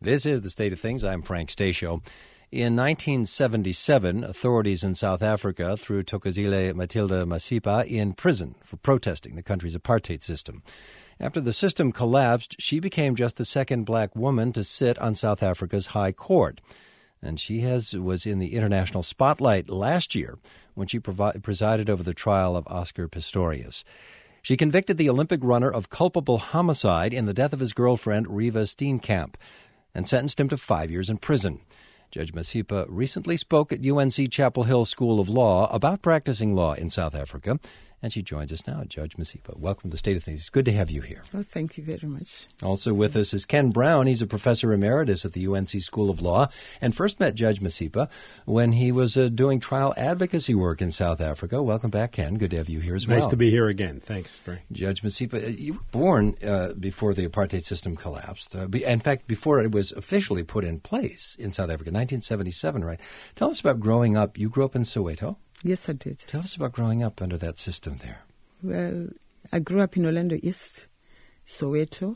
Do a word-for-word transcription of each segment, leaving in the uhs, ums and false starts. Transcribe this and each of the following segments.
This is The State of Things. I'm Frank Stasio. In nineteen seventy-seven, authorities in South Africa threw Thokozile Matilda Masipa in prison for protesting the country's apartheid system. After the system collapsed, she became just the second black woman to sit on South Africa's High Court. And she has was in the international spotlight last year when she provi- presided over the trial of Oscar Pistorius. She convicted the Olympic runner of culpable homicide in the death of his girlfriend, Reeva Steenkamp, and sentenced him to five years in prison. Judge Masipa recently spoke at U N C Chapel Hill School of Law about practicing law in South Africa, and she joins us now. Judge Masipa, welcome to The State of Things. It's good to have you here. Oh, thank you very much. Also with us is Ken Brown. He's a professor emeritus at the U N C School of Law and first met Judge Masipa when he was uh, doing trial advocacy work in South Africa. Welcome back, Ken. Good to have you here as well. Nice to be here again. Thanks, Frank. Judge Masipa, you were born uh, before the apartheid system collapsed. Uh, be, in fact, before it was officially put in place in South Africa, nineteen seventy-seven, right? Tell us about growing up. You grew up in Soweto? Yes, I did. Tell us about growing up under that system there. Well, I grew up in Orlando East, Soweto.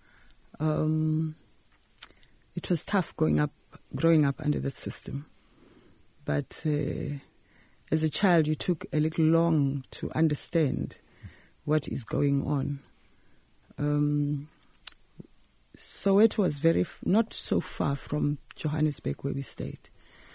Um, it was tough growing up, growing up under that system. But uh, as a child, you took a little long to understand what is going on. Um, Soweto was very f- not so far from Johannesburg where we stayed.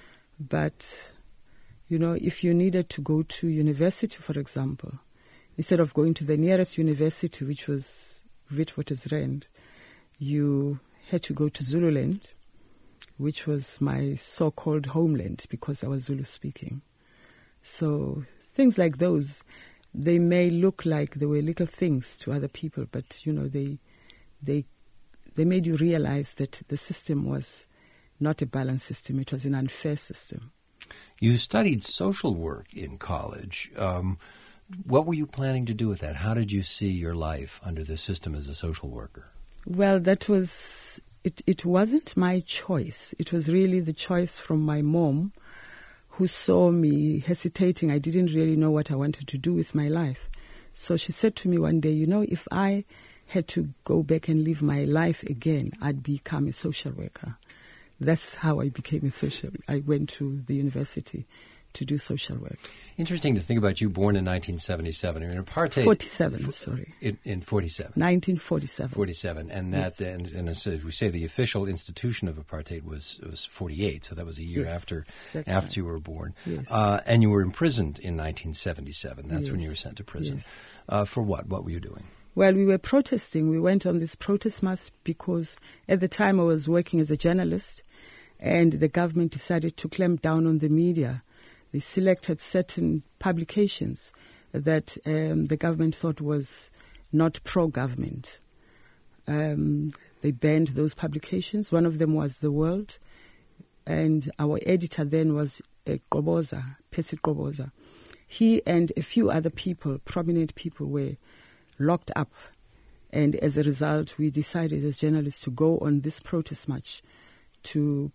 But, you know, if you needed to go to university, for example, instead of going to the nearest university, which was Witwatersrand, you had to go to Zululand, which was my so-called homeland because I was Zulu speaking. So things like those, they may look like they were little things to other people, but, you know, they they they made you realize that the system was not a balanced system. It was an unfair system. You studied social work in college. Um, what were you planning to do with that? How did you see your life under the system as a social worker? Well, that was, it, it wasn't my choice. It was really the choice from my mom, who saw me hesitating. I didn't really know what I wanted to do with my life. So she said to me one day, you know, if I had to go back and live my life again, I'd become a social worker. That's how I became a social. I went to the university to do social work. Interesting to think about you, born in nineteen seventy-seven. You're in apartheid. forty-seven, f- sorry. In, in forty-seven. nineteen forty-seven. forty-seven. And that, Yes. and, and as we say, the official institution of apartheid was was forty-eight, so that was a year Yes, after that's after right. you were born. Yes. Uh, and you were imprisoned in nineteen seventy-seven. That's when Yes. you were sent to prison. Yes. Uh, for what? What were you doing? Well, we were protesting. We went on this protest march because at the time I was working as a journalist, and the government decided to clamp down on the media. They selected certain publications that um, the government thought was not pro-government. Um, they banned those publications. One of them was The World, and our editor then was uh, Qoboza, Percy Qoboza. He and a few other people, prominent people, were locked up. And as a result, we decided as journalists to go on this protest march to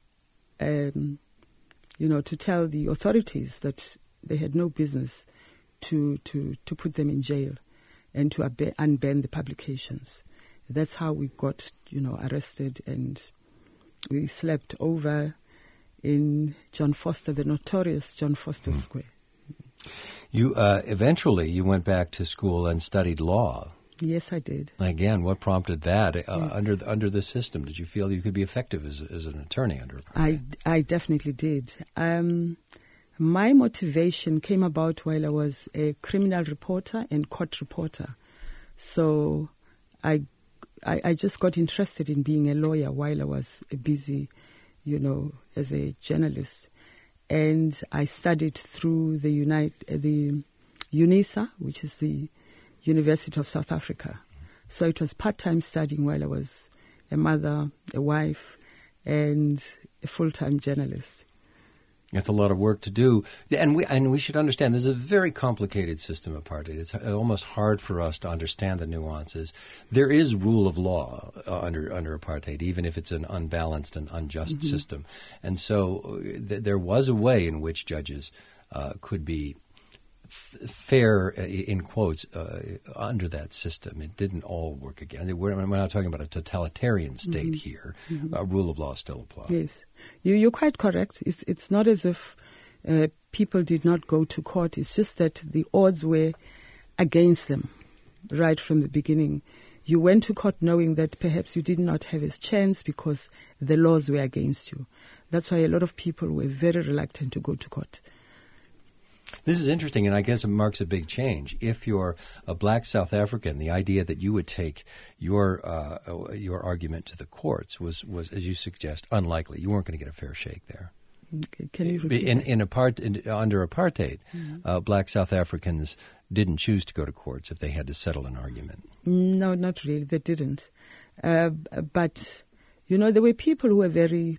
Um, you know, to tell the authorities that they had no business to to, to put them in jail and to ab- unban the publications. That's how we got, you know, arrested, and we slept over in John Foster, the notorious John Foster mm. Square. You uh, eventually you went back to school and studied law. Yes, I did. Again, what prompted that? Uh, Yes. Under under the system, did you feel you could be effective as as an attorney under apartheid? I, I definitely did. Um, my motivation came about while I was a criminal reporter and court reporter. So I, I, I just got interested in being a lawyer while I was busy, you know, as a journalist. And I studied through the Unite, the UNISA, which is the University of South Africa. So it was part-time studying while I was a mother, a wife, and a full-time journalist. That's a lot of work to do. And we and we should understand this is a very complicated system of apartheid. It's almost hard for us to understand the nuances. There is rule of law uh, under under apartheid, even if it's an unbalanced and unjust mm-hmm. system. And so uh, th- there was a way in which judges uh, could be f- fair, uh, in quotes, uh, under that system. It didn't all work again. We're, we're not talking about a totalitarian state mm-hmm. here. Mm-hmm. Uh, rule of law still applies. Yes. You, you're quite correct. It's, it's not as if uh, people did not go to court. It's just that the odds were against them right from the beginning. You went to court knowing that perhaps you did not have a chance because the laws were against you. That's why a lot of people were very reluctant to go to court. This is interesting, and I guess it marks a big change. If you're a black South African, the idea that you would take your uh, your argument to the courts was, was, as you suggest, unlikely. You weren't going to get a fair shake there. Can you repeat in, that? in, apart, in under apartheid, mm-hmm. uh, black South Africans didn't choose to go to courts if they had to settle an argument. No, not really. They didn't. Uh, but, you know, there were people who were very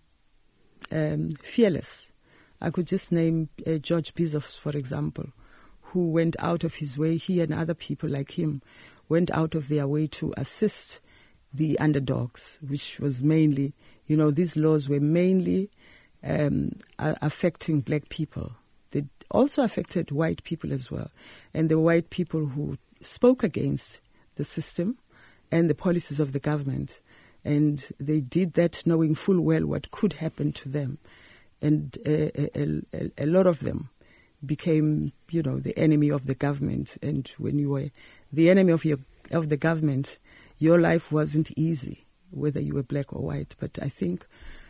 um, fearless. I could just name uh, George Bizos, for example, who went out of his way, he and other people like him, went out of their way to assist the underdogs, which was mainly, you know, these laws were mainly um, affecting black people. They also affected white people as well. And the white people who spoke against the system and the policies of the government. And they did that knowing full well what could happen to them. And a, a, a, a lot of them became, you know, the enemy of the government. And when you were the enemy of your of the government, your life wasn't easy, whether you were black or white. But I think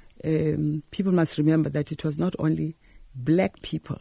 um, people must remember that it was not only black people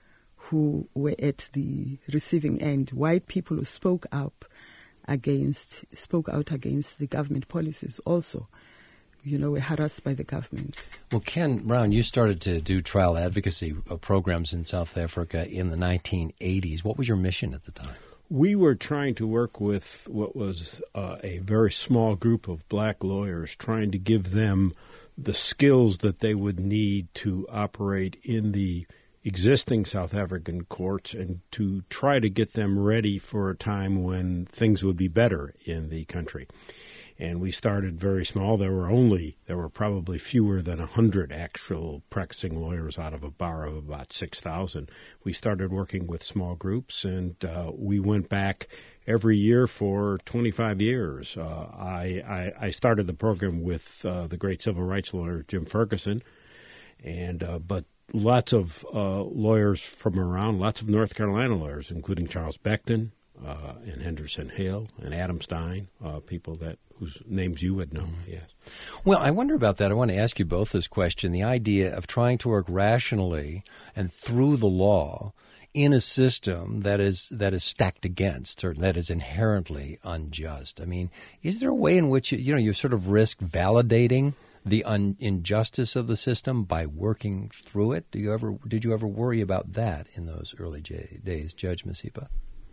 who were at the receiving end, white people who spoke up against, spoke out against the government policies also, you know, were harassed by the government. Well, Ken Brown, you started to do trial advocacy programs in South Africa in the nineteen eighties. What was your mission at the time? We were trying to work with what was uh, a very small group of black lawyers, trying to give them the skills that they would need to operate in the existing South African courts and to try to get them ready for a time when things would be better in the country. And we started very small. There were only, there were probably fewer than one hundred actual practicing lawyers out of a bar of about six thousand. We started working with small groups, and uh, we went back every year for twenty-five years. Uh, I, I, I started the program with uh, the great civil rights lawyer Jim Ferguson, and uh, but lots of uh, lawyers from around, lots of North Carolina lawyers, including Charles Beckton uh, and Henderson Hale and Adam Stein, uh, people that whose names you would know, mm-hmm. yes. Well, I wonder about that. I want to ask you both this question, the idea of trying to work rationally and through the law in a system that is that is stacked against or that is inherently unjust. I mean, is there a way in which, you, you know, you sort of risk validating the un- injustice of the system by working through it? Do you ever did you ever worry about that in those early j- days, Judge Masipa?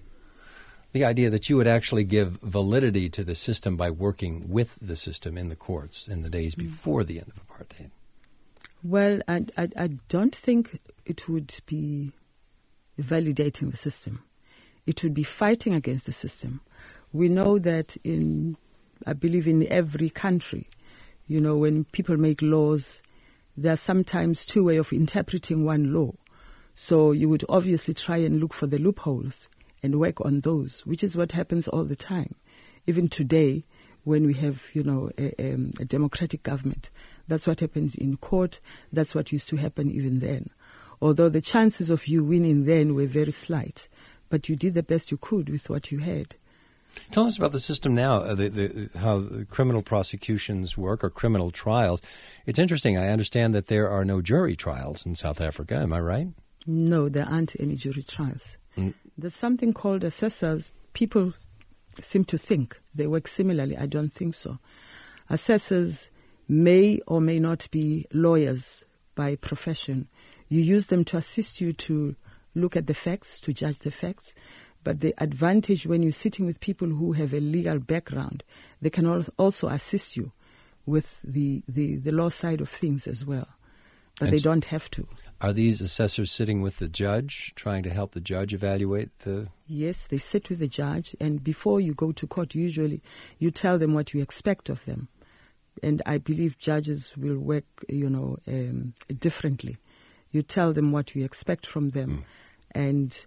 The idea that you would actually give validity to the system by working with the system in the courts in the days before the end of apartheid? Well, I, I, I don't think it would be validating the system. It would be fighting against the system. We know that in, I believe in every country, you know, when people make laws, there are sometimes two ways of interpreting one law. So you would obviously try and look for the loopholes and work on those, which is what happens all the time. Even today, when we have, you know, a, um, a democratic government, that's what happens in court. That's what used to happen even then. Although the chances of you winning then were very slight, but you did the best you could with what you had. Tell us about the system now, uh, the, the, how the criminal prosecutions work or criminal trials. It's interesting. I understand that there are no jury trials in South Africa. Am I right? No, there aren't any jury trials. Mm. There's something called assessors. People seem to think they work similarly. I don't think so. Assessors may or may not be lawyers by profession. You use them to assist you to look at the facts, to judge the facts. But the advantage when you're sitting with people who have a legal background, they can also assist you with the, the, the law side of things as well. But and they don't have to. Are these assessors sitting with the judge, trying to help the judge evaluate the... Yes, they sit with the judge, and before you go to court, usually you tell them what you expect of them. And I believe judges will work, you know, um, differently. You tell them what you expect from them, mm. and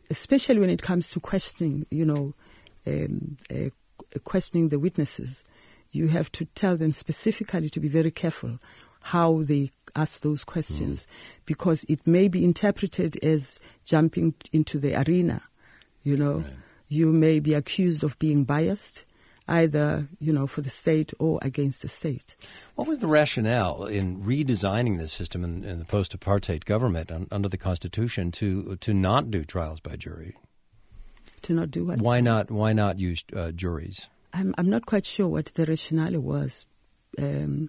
especially when it comes to questioning, you know, um, uh, questioning the witnesses, you have to tell them specifically to be very careful how they ask those questions, mm. because it may be interpreted as jumping into the arena, you know. Right. You may be accused of being biased, either, you know, for the state or against the state. What was the rationale in redesigning this system in, in the post-apartheid government un, under the Constitution to to not do trials by jury? To not do what? Why not? Why not use uh, juries? I'm I'm not quite sure what the rationale was um,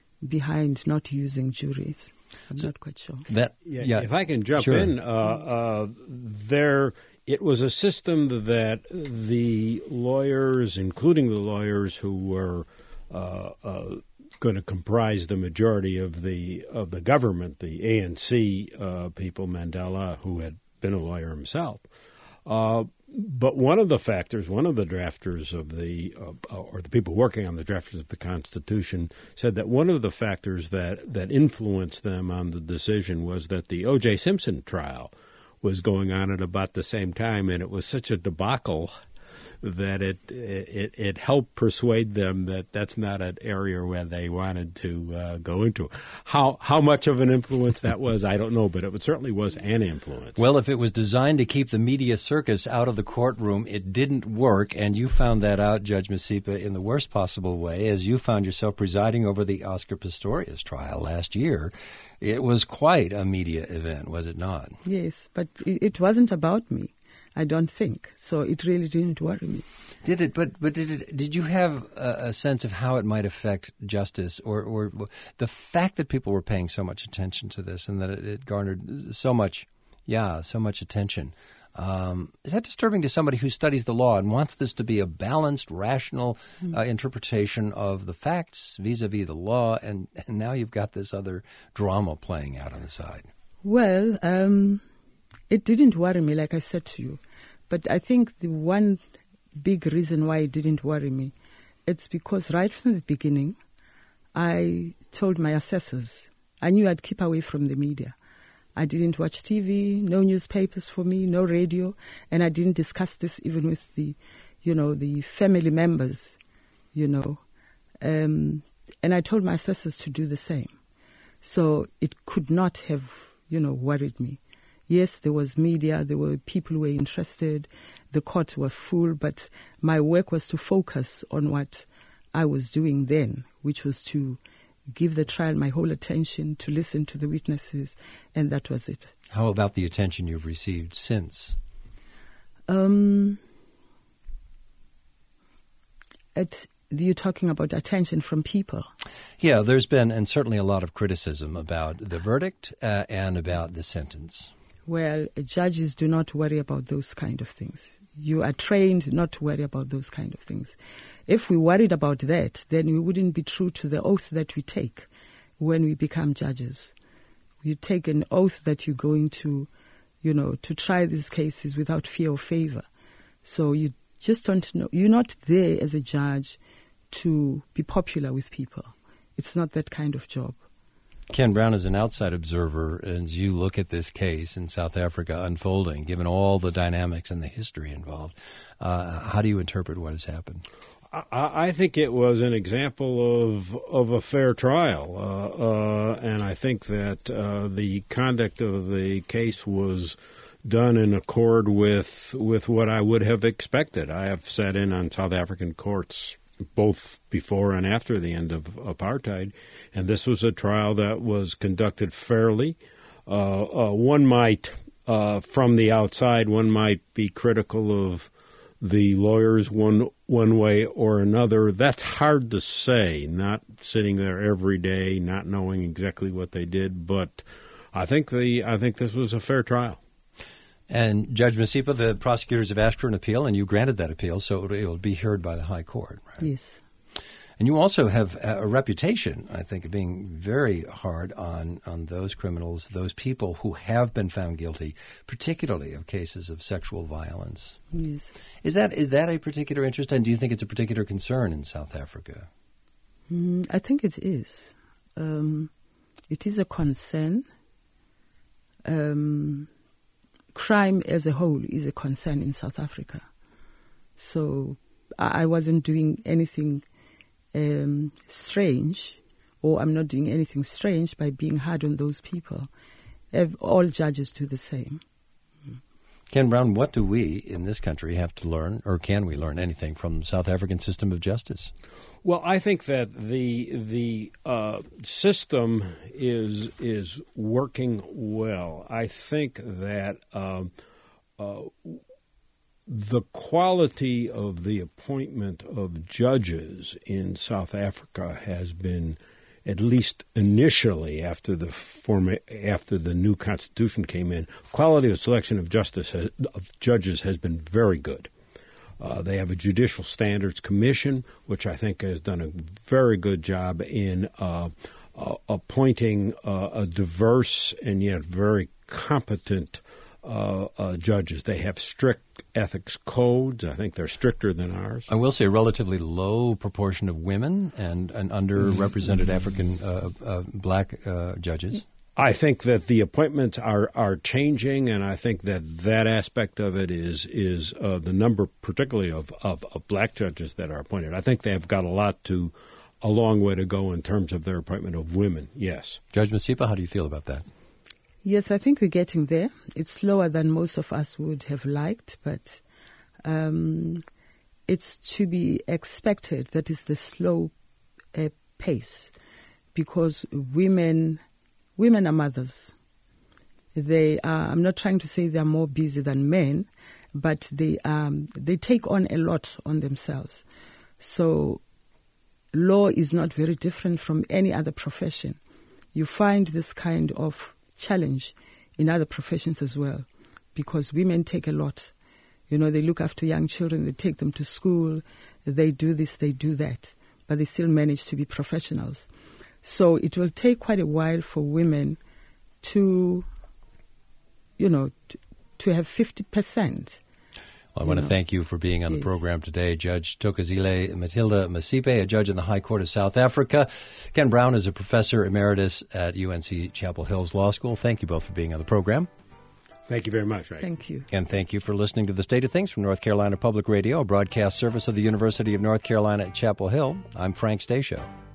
behind not using juries. I'm so not quite sure. That yeah, yeah. If I can jump sure. in, uh, uh, there. It was a system that the lawyers, including the lawyers who were uh, uh, going to comprise the majority of the of the government, the A N C uh, people, Mandela, who had been a lawyer himself. Uh, but one of the factors, one of the drafters of the, uh, or the people working on the drafters of the Constitution, said that one of the factors that, that influenced them on the decision was that the O J Simpson trial was going on at about the same time, and it was such a debacle that it it, it helped persuade them that that's not an area where they wanted to uh, go into. How how much of an influence that was, I don't know, but it certainly was an influence. Well, if it was designed to keep the media circus out of the courtroom, it didn't work, and you found that out, Judge Masipa, in the worst possible way, as you found yourself presiding over the Oscar Pistorius trial last year. It was quite a media event, was it not? Yes, but it wasn't about me, I don't think. So it really didn't worry me. Did it? But but did it? Did you have a, a sense of how it might affect justice, or, or the fact that people were paying so much attention to this and that it, it garnered so much, yeah, so much attention? Um, is that disturbing to somebody who studies the law and wants this to be a balanced, rational uh, interpretation of the facts vis-a-vis the law, and, and now you've got this other drama playing out on the side? Well, um, it didn't worry me, like I said to you. But I think the one big reason why it didn't worry me, it's because right from the beginning, I told my assessors, I knew I'd keep away from the media. I didn't watch T V, no newspapers for me, no radio, and I didn't discuss this even with the, you know, the family members, you know. Um, and I told my assessors to do the same. So it could not have, you know, worried me. Yes, there was media, there were people who were interested, the courts were full, but my work was to focus on what I was doing then, which was to give the trial my whole attention, to listen to the witnesses, and that was it. How about the attention you've received since? Um, at, you're talking about attention from people? Yeah, there's been, and certainly a lot of criticism about the verdict uh, and about the sentence. Well, judges do not worry about those kind of things. You are trained not to worry about those kind of things. If we worried about that, then we wouldn't be true to the oath that we take when we become judges. You take an oath that you're going to, you know, to try these cases without fear or favor. So you just don't know. You're not there as a judge to be popular with people. It's not that kind of job. Ken Brown, is an outside observer, as you look at this case in South Africa unfolding, given all the dynamics and the history involved, uh, how do you interpret what has happened? I, I think it was an example of of a fair trial, uh, uh, and I think that uh, the conduct of the case was done in accord with with what I would have expected. I have sat in on South African courts both before and after the end of apartheid, and this was a trial that was conducted fairly. Uh, uh, one might, uh, from the outside, one might be critical of the lawyers one one way or another. That's hard to say, not sitting there every day, not knowing exactly what they did, but I think the I think this was a fair trial. And Judge Masipa, the prosecutors have asked for an appeal, and you granted that appeal, so it will be heard by the High Court, right? Yes. And you also have a reputation, I think, of being very hard on, on those criminals, those people who have been found guilty, particularly of cases of sexual violence. Yes. Is that is that a particular interest, and do you think it's a particular concern in South Africa? Mm, I think it is. Um, it is a concern. Um crime as a whole is a concern in South Africa. So I wasn't doing anything um, strange, or I'm not doing anything strange by being hard on those people. All judges do the same. Ken Brown, what do we in this country have to learn, or can we learn anything from the South African system of justice? Well, I think that the the uh, system is is working well. I think that uh, uh, the quality of the appointment of judges in South Africa has been, at least initially after the form, after the new constitution came in, quality of selection of justice has, of judges has been very good. Uh, they have a Judicial Standards Commission, which I think has done a very good job in uh, uh, appointing uh, a diverse and yet very competent uh, uh, judges. They have strict ethics codes. I think they're stricter than ours. I will say a relatively low proportion of women and, and underrepresented African uh, uh, black uh, judges. I think that the appointments are, are changing, and I think that that aspect of it is is uh, the number, particularly of, of, of black judges that are appointed. I think they have got a lot to, a long way to go in terms of their appointment of women, yes. Judge Masipa, how do you feel about that? Yes, I think we're getting there. It's slower than most of us would have liked, but um, it's to be expected that it's the slow uh, pace, because women... Women are mothers. They are, I'm not trying to say they're more busy than men, but they um, they take on a lot on themselves. So law is not very different from any other profession. You find this kind of challenge in other professions as well, because women take a lot. You know, they look after young children, they take them to school, they do this, they do that, but they still manage to be professionals. So it will take quite a while for women to, you know, to, to have fifty percent. Well, I want know. to thank you for being on yes. the program today. Judge Thokozile Matilda Masipe, a judge in the High Court of South Africa. Ken Brown is a professor emeritus at U N C Chapel Hill's Law School. Thank you both for being on the program. Thank you very much. Right? Thank you. And thank you for listening to The State of Things from North Carolina Public Radio, a broadcast service of the University of North Carolina at Chapel Hill. I'm Frank Stasio.